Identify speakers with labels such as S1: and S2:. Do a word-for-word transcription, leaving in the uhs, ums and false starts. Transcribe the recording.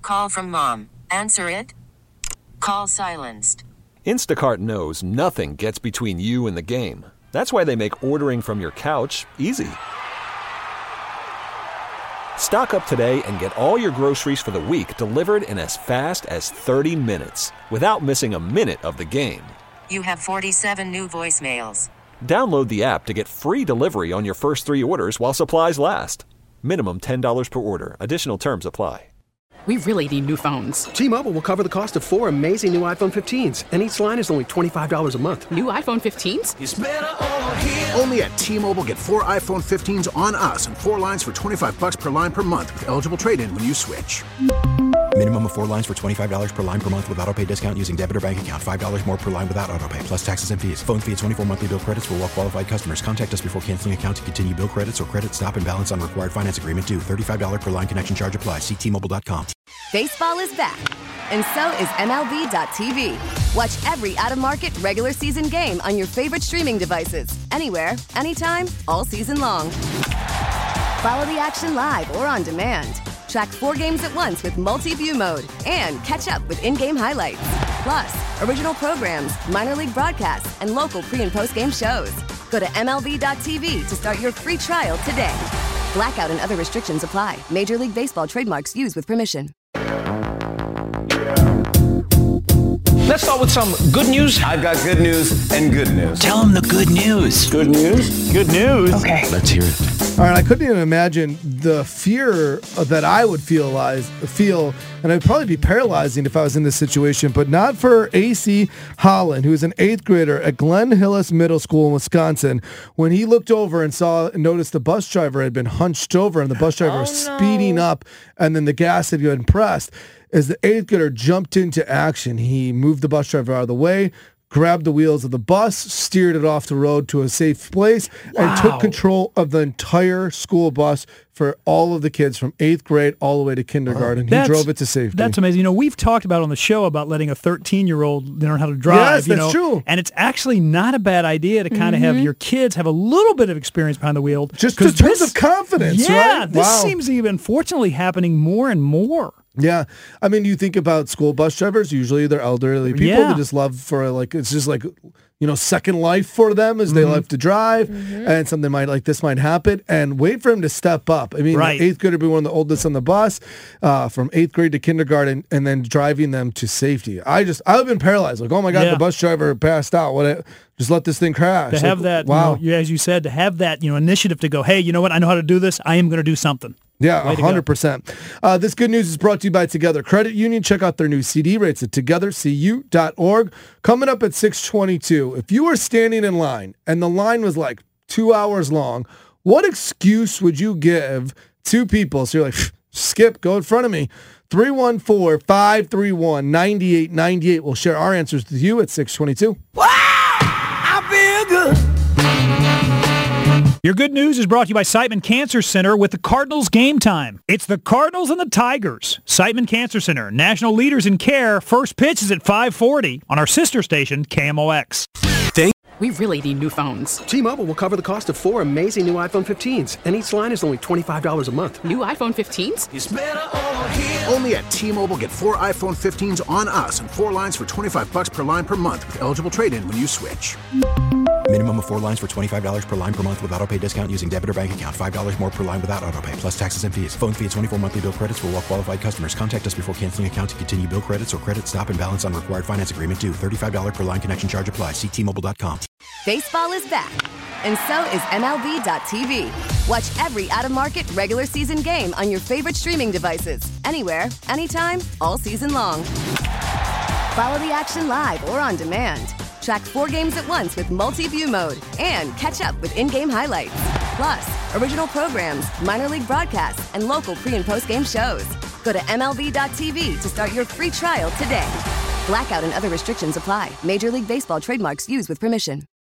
S1: Call from mom. Answer it. Call silenced.
S2: Instacart knows nothing gets between you and the game. That's why they make ordering from your couch easy. Stock up today and get all your groceries for the week delivered in as fast as thirty minutes without missing a minute of the game.
S1: You have forty-seven new voicemails.
S2: Download the app to get free delivery on your first three orders while supplies last. Minimum ten dollars per order. Additional terms apply.
S3: We really need new phones.
S4: T-Mobile will cover the cost of four amazing new iPhone fifteens, and each line is only twenty-five dollars a month.
S3: New iPhone fifteens?
S5: It's better over here. Only at T-Mobile, get four iPhone fifteens on us and four lines for twenty-five bucks per line per month with eligible trade-in when you switch.
S6: Minimum of four lines for twenty-five dollars per line per month with autopay discount using debit or bank account. five dollars more per line without autopay, plus taxes and fees. Phone fee at twenty-four monthly bill credits for well-qualified customers. Contact us before canceling account to continue bill credits or credit stop and balance on required finance agreement due. thirty-five dollars per line connection charge applies. See T Mobile dot com.
S7: Baseball is back, and so is M L B dot T V. Watch every out-of-market regular season game on your favorite streaming devices. Anywhere, anytime, all season long. Follow the action live or on demand. Track four games at once with multi-view mode and catch up with in-game highlights. Plus, original programs, minor league broadcasts, and local pre- and post-game shows. Go to M L B dot T V to start your free trial today. Blackout and other restrictions apply. Major League Baseball trademarks used with permission.
S8: Let's start with some good news.
S9: I've got good news and good news.
S8: Tell them the good news.
S9: Good news?
S8: Good news.
S3: Okay.
S8: Let's hear it.
S10: All right, I couldn't even imagine the fear that I would feel, feel, and I'd probably be paralyzing if I was in this situation, but not for A C Holland, who is an eighth grader at Glen Hillis Middle School in Wisconsin. When he looked over and saw and noticed the bus driver had been hunched over and the bus driver
S11: oh,
S10: was
S11: no.
S10: speeding up and then the gas had been pressed. As the eighth grader jumped into action, he moved the bus driver out of the way, grabbed the wheels of the bus, steered it off the road to a safe place,
S11: Wow.
S10: and took control of the entire school bus for all of the kids from eighth grade all the way to kindergarten. He
S12: That's-
S10: drove it to safety.
S12: That's amazing. You know, we've talked about on the show about letting a thirteen-year-old learn how to drive.
S10: Yes,
S12: you
S10: that's
S12: know,
S10: true.
S12: And it's actually not a bad idea to kind of have your kids have a little bit of experience behind the wheel.
S10: Just in terms of confidence,
S12: yeah,
S10: right?
S12: this
S10: Wow.
S12: seems to be unfortunately happening more and more.
S10: Yeah. I mean, you think about school bus drivers, usually they're elderly people
S12: Yeah.
S10: that just love for, like, it's just like, you know, second life for them as they
S12: Mhm.
S10: love to drive, and something might like this might happen, and wait for him to step up. I mean,
S12: Right.
S10: the eighth grader be one of the oldest on the bus, uh, from eighth grade to kindergarten, and then driving them to safety. I just, I've been paralyzed. Like, oh my God,
S12: Yeah.
S10: the bus driver passed out. What? Just let this thing crash.
S12: To have
S10: Like,
S12: that,
S10: wow.
S12: you know, as you said, to have that, you know, initiative to go, hey, you know what, I know how to do this. I am going to do something.
S10: Yeah,
S12: Way to go.
S10: one hundred percent. Uh, this good news is brought to you by Together Credit Union. Check out their new C D rates at together c u dot org. Coming up at six twenty-two, if you were standing in line and the line was like two hours long, what excuse would you give to people? So you're like, skip, go in front of me. three one four, five three one, nine eight nine eight. We'll share our answers with you at six twenty-two.
S8: I feel good.
S12: Your good news is brought to you by Siteman Cancer Center with the Cardinals Game Time. It's the Cardinals and the Tigers. Siteman Cancer Center, national leaders in care. First pitch is at five forty on our sister station, K M O X.
S3: We really need new phones.
S4: T-Mobile will cover the cost of four amazing new iPhone fifteens, and each line is only twenty-five dollars a month.
S3: New iPhone fifteens?
S5: It's better over here. Only at T-Mobile, get four iPhone fifteens on us and four lines for twenty-five bucks per line per month with eligible trade-in when you switch.
S6: Minimum of four lines for twenty-five dollars per line per month with autopay discount using debit or bank account. five dollars more per line without autopay, plus taxes and fees. Phone fee at twenty-four monthly bill credits for well-qualified customers. Contact us before canceling account to continue bill credits or credit stop and balance on required finance agreement due. thirty-five dollars per line connection charge applies. See T Mobile dot com.
S7: Baseball is back, and so is M L B dot T V. Watch every out-of-market regular season game on your favorite streaming devices. Anywhere, anytime, all season long. Follow the action live or on demand. Track four games at once with multi-view mode and catch up with in-game highlights. Plus, original programs, minor league broadcasts, and local pre- and post-game shows. Go to M L B dot T V to start your free trial today. Blackout and other restrictions apply. Major League Baseball trademarks used with permission.